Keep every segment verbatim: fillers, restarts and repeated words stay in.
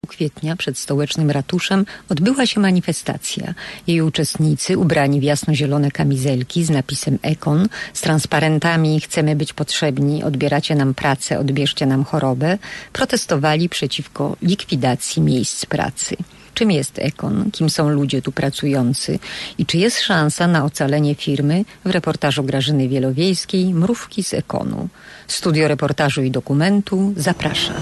kwietnia przed stołecznym ratuszem odbyła się manifestacja. Jej uczestnicy, ubrani w jasnozielone kamizelki z napisem Ekon, z transparentami „Chcemy być potrzebni, odbieracie nam pracę, odbierzcie nam chorobę”, protestowali przeciwko likwidacji miejsc pracy. Czym jest Ekon? Kim są ludzie tu pracujący? I czy jest szansa na ocalenie firmy? W reportażu Grażyny Wielowiejskiej Mrówki z Ekonu. Studio Reportażu i Dokumentu zaprasza.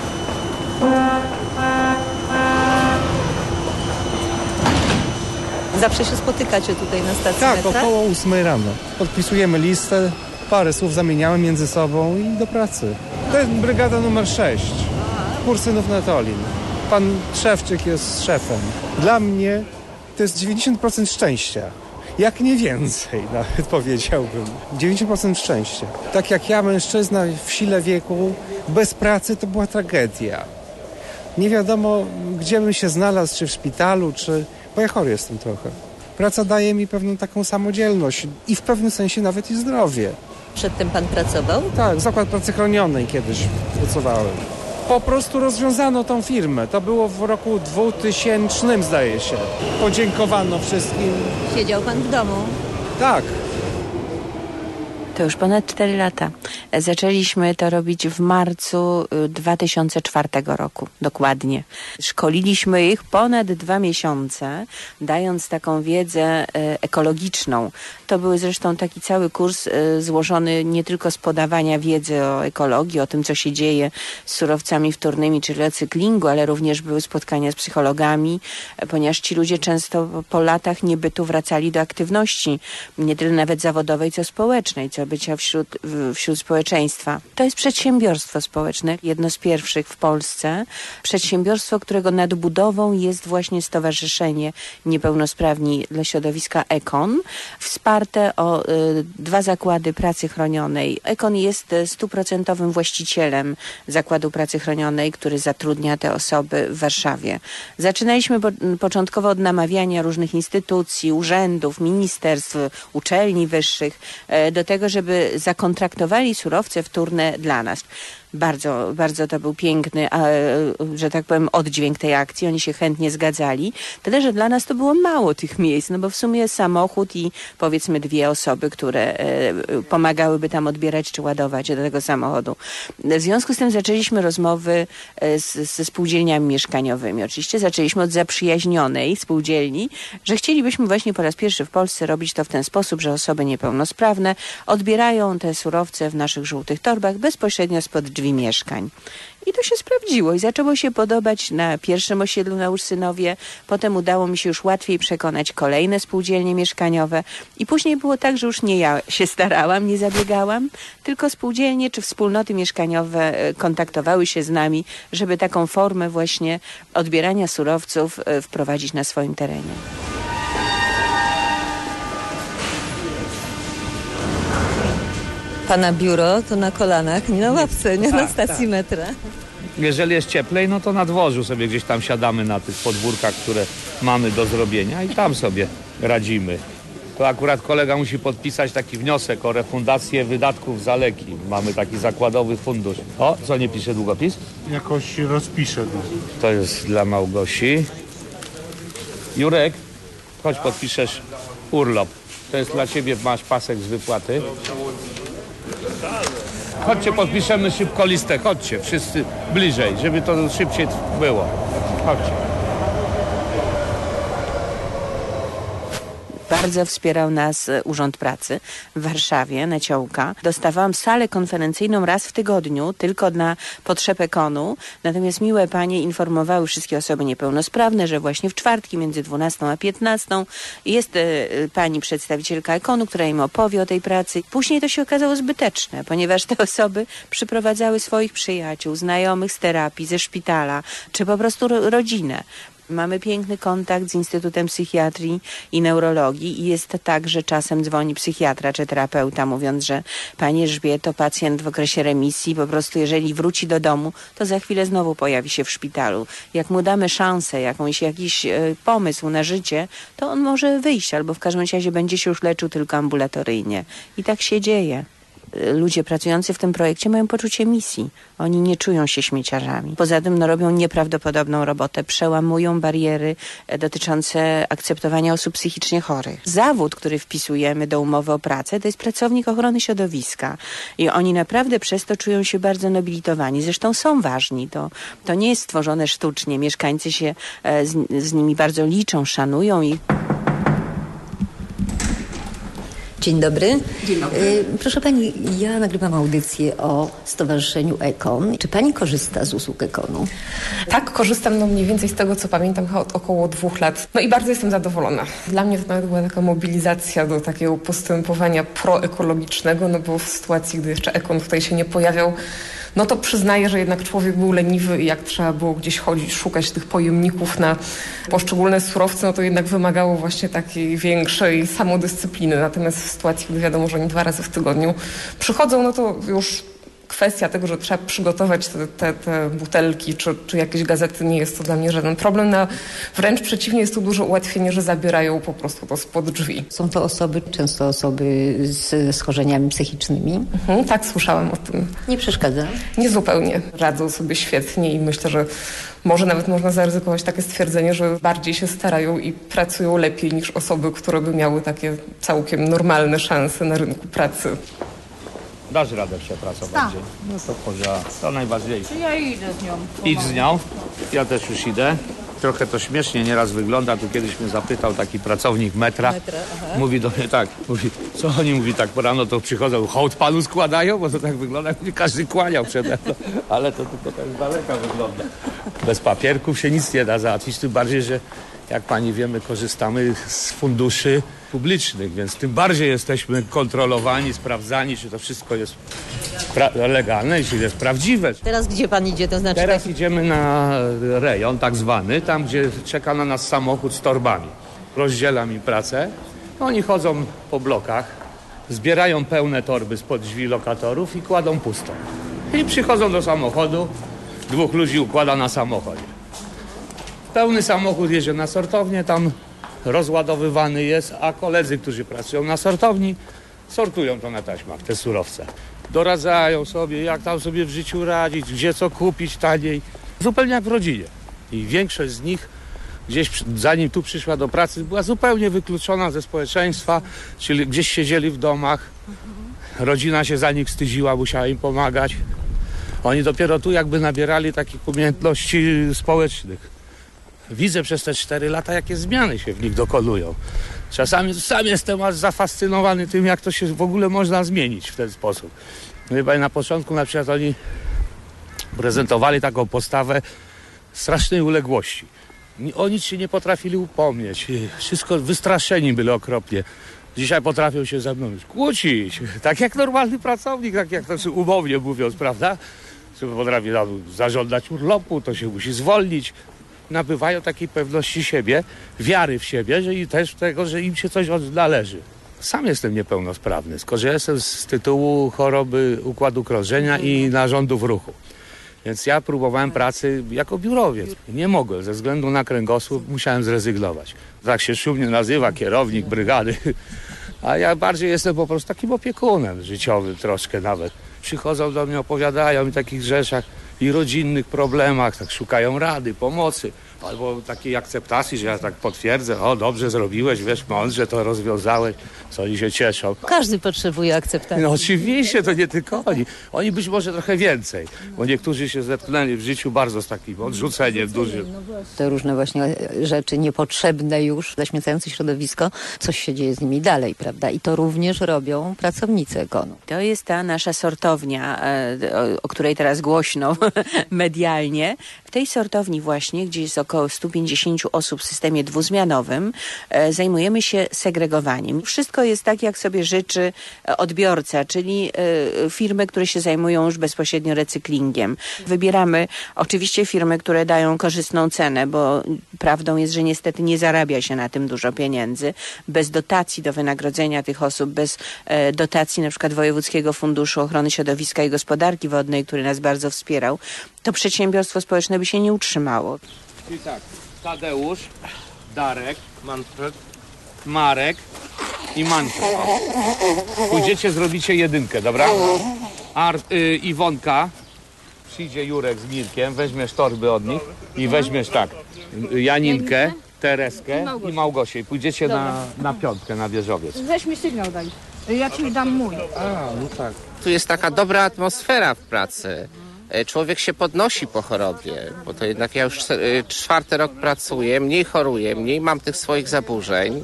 Zawsze się spotykacie tutaj na stacji tak, metra? Tak, około ósmej rano. Podpisujemy listę, parę słów zamieniamy między sobą i do pracy. To jest brygada numer sześć. Kursynów Netolin. Pan Szewczyk jest szefem. Dla mnie to jest dziewięćdziesiąt procent szczęścia. Jak nie więcej, nawet powiedziałbym. dziewięćdziesiąt procent szczęścia. Tak jak ja, mężczyzna w sile wieku, bez pracy to była tragedia. Nie wiadomo, gdzie bym się znalazł, czy w szpitalu, czy... Bo ja chory jestem trochę. Praca daje mi pewną taką samodzielność i w pewnym sensie nawet i zdrowie. Przedtem pan pracował? Tak, Zakład Pracy Chronionej kiedyś pracowałem. Po prostu rozwiązano tą firmę. To było w roku dwutysięcznym, zdaje się. Podziękowano wszystkim. Siedział pan w domu? Tak. To już ponad cztery lata. Zaczęliśmy to robić w marcu dwa tysiące czwartego roku, dokładnie. Szkoliliśmy ich ponad dwa miesiące, dając taką wiedzę ekologiczną. To był zresztą taki cały kurs złożony nie tylko z podawania wiedzy o ekologii, o tym, co się dzieje z surowcami wtórnymi czy recyklingu, ale również były spotkania z psychologami, ponieważ ci ludzie często po latach niebytu wracali do aktywności, nie tyle nawet zawodowej, co społecznej, co bycia wśród, wśród społeczeństwa. To jest przedsiębiorstwo społeczne, jedno z pierwszych w Polsce. Przedsiębiorstwo, którego nadbudową jest właśnie Stowarzyszenie Niepełnosprawni dla środowiska Ekon, wsparte o y, dwa zakłady pracy chronionej. Ekon jest stuprocentowym właścicielem zakładu pracy chronionej, który zatrudnia te osoby w Warszawie. Zaczynaliśmy po, początkowo od namawiania różnych instytucji, urzędów, ministerstw, uczelni wyższych y, do tego, żeby zakontraktowali surowce wtórne dla nas. Bardzo, bardzo to był piękny, a, że tak powiem, oddźwięk tej akcji. Oni się chętnie zgadzali. Tyle, że dla nas to było mało tych miejsc, no bo w sumie samochód i powiedzmy dwie osoby, które e, pomagałyby tam odbierać czy ładować do tego samochodu. W związku z tym zaczęliśmy rozmowy z, ze spółdzielniami mieszkaniowymi. Oczywiście zaczęliśmy od zaprzyjaźnionej spółdzielni, że chcielibyśmy właśnie po raz pierwszy w Polsce robić to w ten sposób, że osoby niepełnosprawne odbierają te surowce w naszych żółtych torbach bezpośrednio spod drzwi mieszkań. I to się sprawdziło i zaczęło się podobać na pierwszym osiedlu na Ursynowie. Potem udało mi się już łatwiej przekonać kolejne spółdzielnie mieszkaniowe i później było tak, że już nie ja się starałam, nie zabiegałam, tylko spółdzielnie czy wspólnoty mieszkaniowe kontaktowały się z nami, żeby taką formę właśnie odbierania surowców wprowadzić na swoim terenie. Pana biuro to na kolanach, nie na ławce, nie tak, na stacji tak. metra. Jeżeli jest cieplej, no to na dworzu sobie gdzieś tam siadamy na tych podwórkach, które mamy do zrobienia i tam sobie radzimy. To akurat kolega musi podpisać taki wniosek o refundację wydatków za leki. Mamy taki zakładowy fundusz. O, co nie pisze długopis? Jakoś rozpiszę. No. To jest dla Małgosi. Jurek, chodź podpiszesz urlop. To jest dla ciebie, masz pasek z wypłaty. Chodźcie, podpiszemy szybko listę, chodźcie, wszyscy bliżej, żeby to szybciej było. Chodźcie. Bardzo wspierał nas Urząd Pracy w Warszawie, Neciołka. Dostawałam salę konferencyjną raz w tygodniu, tylko na potrzeb Ekonu. Natomiast miłe panie informowały wszystkie osoby niepełnosprawne, że właśnie w czwartki między dwunastą a piętnastą jest e, pani przedstawicielka Ekonu, która im opowie o tej pracy. Później to się okazało zbyteczne, ponieważ te osoby przyprowadzały swoich przyjaciół, znajomych z terapii, ze szpitala, czy po prostu ro- rodzinę. Mamy piękny kontakt z Instytutem Psychiatrii i Neurologii i jest tak, że czasem dzwoni psychiatra czy terapeuta mówiąc, że pani Elżbieto, pacjent w okresie remisji, po prostu jeżeli wróci do domu, to za chwilę znowu pojawi się w szpitalu. Jak mu damy szansę, jakąś, jakiś y, pomysł na życie, to on może wyjść albo w każdym razie będzie się już leczył tylko ambulatoryjnie. I tak się dzieje. ludzie pracujący w tym projekcie mają poczucie misji. Oni nie czują się śmieciarzami. Poza tym no, robią nieprawdopodobną robotę. Przełamują bariery dotyczące akceptowania osób psychicznie chorych. Zawód, który wpisujemy do umowy o pracę, to jest pracownik ochrony środowiska. I oni naprawdę przez to czują się bardzo nobilitowani. Zresztą są ważni. To, to nie jest stworzone sztucznie. Mieszkańcy się z, z nimi bardzo liczą, szanują i Dzień dobry. Dzień dobry. Proszę pani, ja nagrywam audycję o Stowarzyszeniu Ekon. Czy pani korzysta z usług Ekonu? Tak, korzystam no mniej więcej z tego, co pamiętam, od około dwóch lat. No i bardzo jestem zadowolona. Dla mnie to nawet była taka mobilizacja do takiego postępowania proekologicznego, no bo w sytuacji, gdy jeszcze Ekon tutaj się nie pojawiał, no to przyznaję, że jednak człowiek był leniwy i jak trzeba było gdzieś chodzić, szukać tych pojemników na poszczególne surowce, no to jednak wymagało właśnie takiej większej samodyscypliny. Natomiast w sytuacji, gdy wiadomo, że oni dwa razy w tygodniu przychodzą, no to już kwestia tego, że trzeba przygotować te, te, te butelki czy, czy jakieś gazety, nie jest to dla mnie żaden problem. No, wręcz przeciwnie, jest to duże ułatwienie, że zabierają po prostu to spod drzwi. Są to osoby, często osoby z schorzeniami psychicznymi. Mhm, tak, słyszałam o tym. Nie przeszkadza? Nie zupełnie. Radzą sobie świetnie i myślę, że może nawet można zaryzykować takie stwierdzenie, że bardziej się starają i pracują lepiej niż osoby, które by miały takie całkiem normalne szanse na rynku pracy. Dasz radę przepracować Tak. dzień. No to porządek. To najważniejsze. Ja idę z nią. Idź z nią. Ja też już idę. Trochę to śmiesznie nieraz wygląda. Tu kiedyś mnie zapytał taki pracownik metra. Metra, aha. Mówi do mnie tak. Mówi, co oni mówi tak po rano to przychodzą, hołd panu składają? Bo to tak wygląda, jakby każdy kłaniał przede mną. Ale to tylko tak z daleka wygląda. Bez papierków się nic nie da załatwić. Tym bardziej, że jak pani wiemy, korzystamy z funduszy publicznych, więc tym bardziej jesteśmy kontrolowani, sprawdzani, czy to wszystko jest pra- legalne i czy jest prawdziwe. Teraz gdzie pan idzie? To znaczy Teraz tak... idziemy na rejon tak zwany, tam gdzie czeka na nas samochód z torbami. Rozdzielam im pracę. Oni chodzą po blokach, zbierają pełne torby spod drzwi lokatorów i kładą pustą. I przychodzą do samochodu, dwóch ludzi układa na samochodzie. Pełny samochód jedzie na sortownię, tam rozładowywany jest, a koledzy, którzy pracują na sortowni, sortują to na taśmach, te surowce. Doradzają sobie, jak tam sobie w życiu radzić, gdzie co kupić taniej. Zupełnie jak w rodzinie. I większość z nich gdzieś, zanim tu przyszła do pracy, była zupełnie wykluczona ze społeczeństwa, czyli gdzieś siedzieli w domach. Rodzina się za nich wstydziła, musiała im pomagać. Oni dopiero tu jakby nabierali takich umiejętności społecznych. Widzę przez te cztery lata, jakie zmiany się w nich dokonują. Czasami sam jestem aż zafascynowany tym, jak to się w ogóle można zmienić w ten sposób. Chyba na początku na przykład oni prezentowali taką postawę strasznej uległości. O nic się nie potrafili upomnieć. Wszystko wystraszeni byli okropnie. Dzisiaj potrafią się ze mną kłócić. Tak jak normalny pracownik, tak jak to umownie mówiąc, prawda? Potrafi tam zażądać urlopu, to się musi zwolnić. Nabywają takiej pewności siebie, wiary w siebie, że i też tego, że im się coś należy. Sam jestem niepełnosprawny, skorzystałem z tytułu choroby układu krążenia i narządów ruchu. Więc ja próbowałem pracy jako biurowiec. Nie mogłem, ze względu na kręgosłup musiałem zrezygnować. Tak się szumnie nazywa kierownik brygady. A ja bardziej jestem po prostu takim opiekunem życiowym troszkę nawet. Przychodzą do mnie, opowiadają mi o takich rzeczach i rodzinnych problemach, tak szukają rady, pomocy. Albo takiej akceptacji, że ja tak potwierdzę, o dobrze zrobiłeś, wiesz, mądrze to rozwiązałeś, co oni się cieszą. Każdy potrzebuje akceptacji. No oczywiście, to nie tylko oni. Oni być może trochę więcej, bo niektórzy się zetknęli w życiu bardzo z takim odrzuceniem dużym. Te różne właśnie rzeczy niepotrzebne już, zaśmiecające środowisko, coś się dzieje z nimi dalej, prawda? I to również robią pracownicy Ekonu. To jest ta nasza sortownia, o, o której teraz głośno medialnie. W tej sortowni właśnie, gdzie jest około stu pięćdziesięciu osób w systemie dwuzmianowym, e, zajmujemy się segregowaniem. Wszystko jest tak, jak sobie życzy odbiorca, czyli e, firmy, które się zajmują już bezpośrednio recyklingiem. Wybieramy oczywiście firmy, które dają korzystną cenę, bo prawdą jest, że niestety nie zarabia się na tym dużo pieniędzy. Bez dotacji do wynagrodzenia tych osób, bez e, dotacji na przykład Wojewódzkiego Funduszu Ochrony Środowiska i Gospodarki Wodnej, który nas bardzo wspierał, to przedsiębiorstwo społeczne by się nie utrzymało. Czyli tak, Tadeusz, Darek, Manfred, Marek, i mankę. O. Pójdziecie, zrobicie jedynkę, dobra? Ar, y, Iwonka, przyjdzie Jurek z Mirkiem, weźmiesz torby od nich i weźmiesz tak, Janinkę, Tereskę i Małgosię i pójdziecie na, na piątkę, na wieżowiec. Weź mi sygnał daj, ja ci dam mój. A, no tak. Tu jest taka dobra atmosfera w pracy. Człowiek się podnosi po chorobie, bo to jednak ja już czwarty rok pracuję, mniej choruję, mniej mam tych swoich zaburzeń.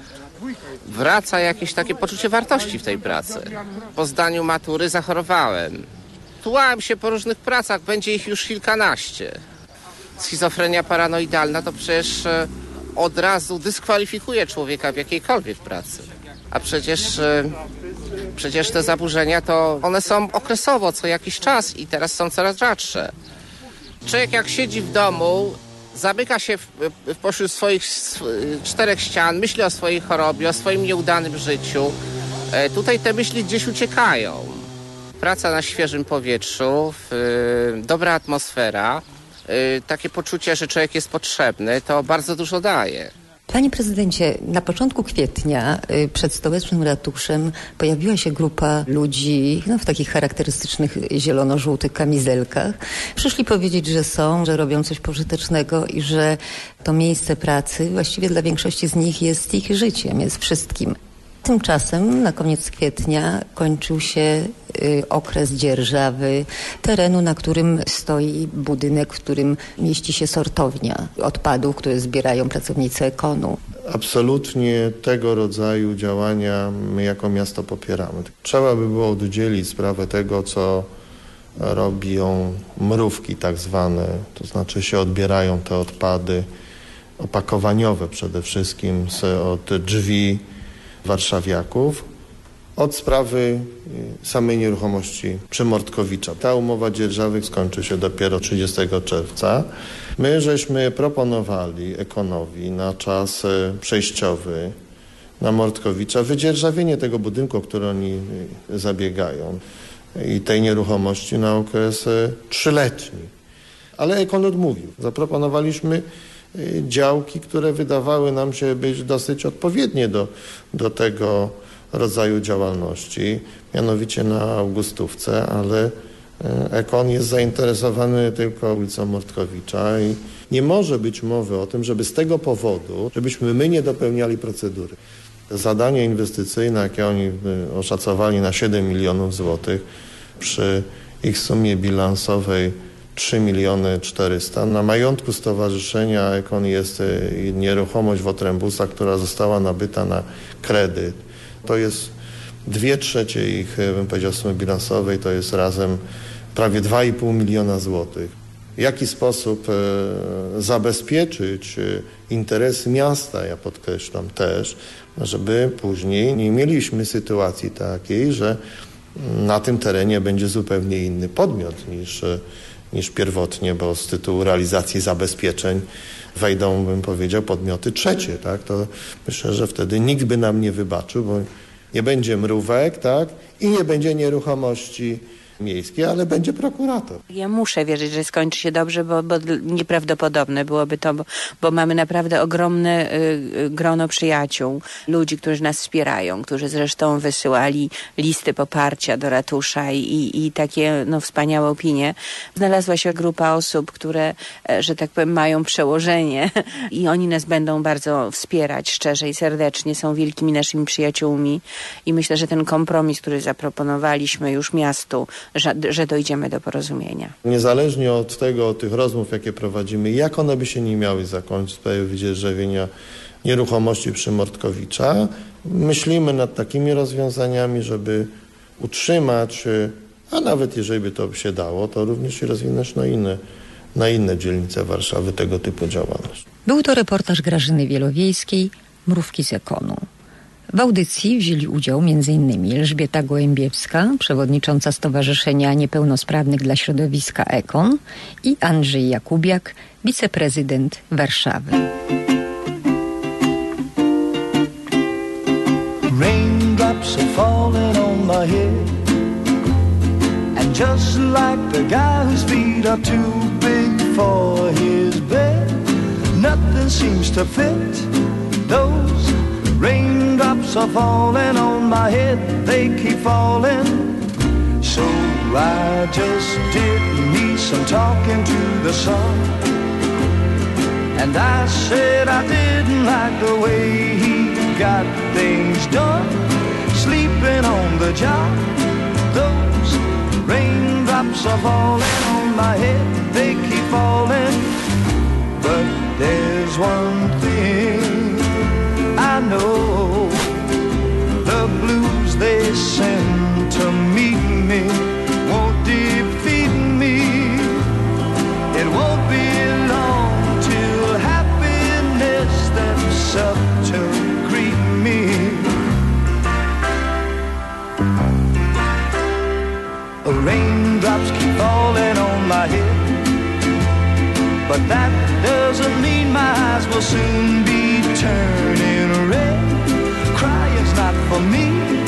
Wraca jakieś takie poczucie wartości w tej pracy. Po zdaniu matury zachorowałem. Tułałem się po różnych pracach, będzie ich już kilkanaście. Schizofrenia paranoidalna to przecież od razu dyskwalifikuje człowieka w jakiejkolwiek pracy. A przecież, przecież te zaburzenia to one są okresowo, co jakiś czas i teraz są coraz rzadsze. Człowiek jak siedzi w domu, zamyka się w, w pośród swoich czterech ścian, myśli o swojej chorobie, o swoim nieudanym życiu. Tutaj te myśli gdzieś uciekają. Praca na świeżym powietrzu, dobra atmosfera, takie poczucie, że człowiek jest potrzebny, to bardzo dużo daje. Panie prezydencie, na początku kwietnia y, przed stołecznym ratuszem pojawiła się grupa ludzi no, w takich charakterystycznych zielono-żółtych kamizelkach. Przyszli powiedzieć, że są, że robią coś pożytecznego i że to miejsce pracy właściwie dla większości z nich jest ich życiem, jest wszystkim. Tymczasem na koniec kwietnia kończył się y, okres dzierżawy terenu, na którym stoi budynek, w którym mieści się sortownia odpadów, które zbierają pracownicy Ekonu. Absolutnie tego rodzaju działania my jako miasto popieramy. Trzeba by było oddzielić sprawę tego, co robią mrówki tak zwane, to znaczy się odbierają te odpady opakowaniowe przede wszystkim od drzwi warszawiaków, od sprawy samej nieruchomości Przymortkowicza. Ta umowa dzierżawy skończy się dopiero trzydziestego czerwca. My żeśmy proponowali Ekonowi na czas przejściowy na Mordkowicza wydzierżawienie tego budynku, o który oni zabiegają i tej nieruchomości na okres trzyletni. Ale Ekon odmówił. Zaproponowaliśmy działki, które wydawały nam się być dosyć odpowiednie do, do tego rodzaju działalności, mianowicie na Augustówce, ale Ekon jest zainteresowany tylko ulicą Mordkowicza i nie może być mowy o tym, żeby z tego powodu, żebyśmy my nie dopełniali procedury. Zadanie inwestycyjne, jakie oni oszacowali na siedem milionów złotych, przy ich sumie bilansowej trzy miliony czterysta. Na majątku stowarzyszenia Ekon jest nieruchomość w Otrębusach, która została nabyta na kredyt. To jest dwie trzecie ich, bym powiedział, sumy bilansowej, to jest razem prawie dwa i pół miliona złotych. W jaki sposób e, zabezpieczyć interesy miasta, ja podkreślam też, żeby później nie mieliśmy sytuacji takiej, że na tym terenie będzie zupełnie inny podmiot niż niż pierwotnie, bo z tytułu realizacji zabezpieczeń wejdą, bym powiedział, podmioty trzecie, tak? To myślę, że wtedy nikt by nam nie wybaczył, bo nie będzie mrówek, tak? I nie będzie nieruchomości miejskiej, ale będzie prokurator. Ja muszę wierzyć, że skończy się dobrze, bo, bo nieprawdopodobne byłoby to, bo, bo mamy naprawdę ogromne y, grono przyjaciół, ludzi, którzy nas wspierają, którzy zresztą wysyłali listy poparcia do ratusza i, i takie no, wspaniałe opinie. Znalazła się grupa osób, które, że tak powiem, mają przełożenie i oni nas będą bardzo wspierać szczerze i serdecznie, są wielkimi naszymi przyjaciółmi i myślę, że ten kompromis, który zaproponowaliśmy już miastu, Że, że dojdziemy do porozumienia. Niezależnie od tego, od tych rozmów, jakie prowadzimy, jak one by się nie miały zakończyć w sprawie wydzierżawienia nieruchomości Przymortkowicza, myślimy nad takimi rozwiązaniami, żeby utrzymać, a nawet jeżeli by to się dało, to również i rozwinąć na inne, na inne dzielnice Warszawy tego typu działalność. Był to reportaż Grażyny Wielowiejskiej, Mrówki z Ekonu. W audycji wzięli udział m.in. Elżbieta Gołębiewska, przewodnicząca Stowarzyszenia Niepełnosprawnych dla Środowiska Ekon i Andrzej Jakubiak, wiceprezydent Warszawy. Raindrops are falling on my head, and just like the guy whose feet are too big for his bed, nothing seems to fit those Raindrops are falling on my head, they keep falling. So I just did me some talking to the sun. And I said I didn't like the way he got things done. Sleeping on the job, those raindrops are falling on my head, they keep falling. But there's one thing I know, the blues they send to meet me won't defeat me. It won't be long till happiness steps up to greet me. Raindrops keep falling on my head, but that doesn't mean my eyes will soon be turning red. Crying's not for me.